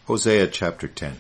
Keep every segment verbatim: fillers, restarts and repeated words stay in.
Hosea chapter ten.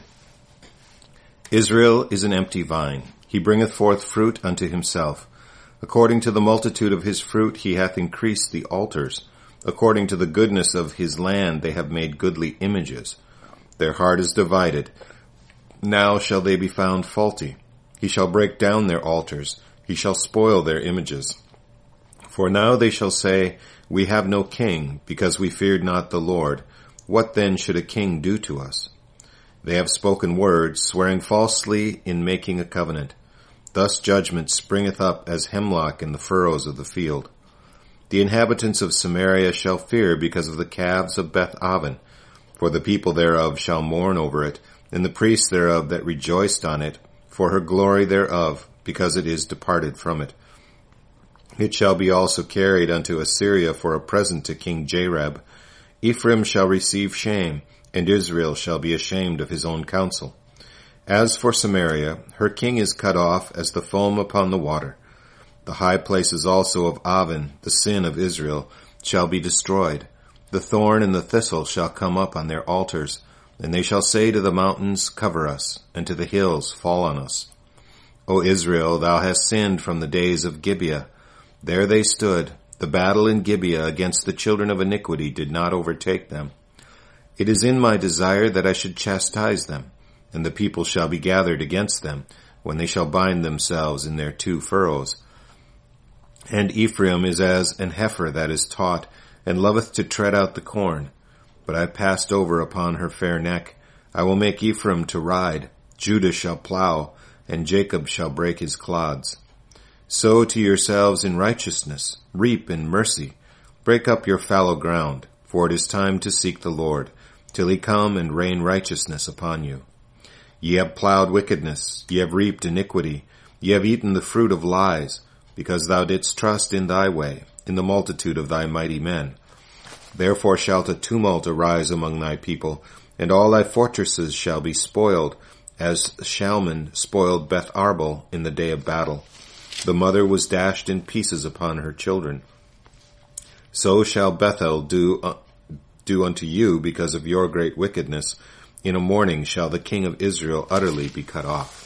Israel is an empty vine. He bringeth forth fruit unto himself. According to the multitude of his fruit he hath increased the altars. According to the goodness of his land they have made goodly images. Their heart is divided. Now shall they be found faulty. He shall break down their altars. He shall spoil their images. For now they shall say, We have no king, because we feared not the Lord. What then should a king do to us? They have spoken words, swearing falsely in making a covenant. Thus judgment springeth up as hemlock in the furrows of the field. The inhabitants of Samaria shall fear because of the calves of Beth-aven, for the people thereof shall mourn over it, and the priests thereof that rejoiced on it, for her glory thereof, because it is departed from it. It shall be also carried unto Assyria for a present to King Jareb. Ephraim shall receive shame, and Israel shall be ashamed of his own counsel. As for Samaria, her king is cut off as the foam upon the water. The high places also of Aven, the sin of Israel, shall be destroyed. The thorn and the thistle shall come up on their altars, and they shall say to the mountains, Cover us, and to the hills, Fall on us. O Israel, thou hast sinned from the days of Gibeah. There they stood. The battle in Gibeah against the children of iniquity did not overtake them. It is in my desire that I should chastise them, and the people shall be gathered against them, when they shall bind themselves in their two furrows. And Ephraim is as an heifer that is taught, and loveth to tread out the corn. But I passed over upon her fair neck. I will make Ephraim to ride. Judah shall plow, and Jacob shall break his clods. Sow to yourselves in righteousness, reap in mercy. Break up your fallow ground, for it is time to seek the Lord, till he come and rain righteousness upon you. Ye have plowed wickedness, ye have reaped iniquity, ye have eaten the fruit of lies, because thou didst trust in thy way, in the multitude of thy mighty men. Therefore shall a tumult arise among thy people, and all thy fortresses shall be spoiled, as Shalman spoiled Beth-arbel in the day of battle. The mother was dashed in pieces upon her children. So shall Bethel do, uh, do unto you because of your great wickedness. In a morning shall the king of Israel utterly be cut off.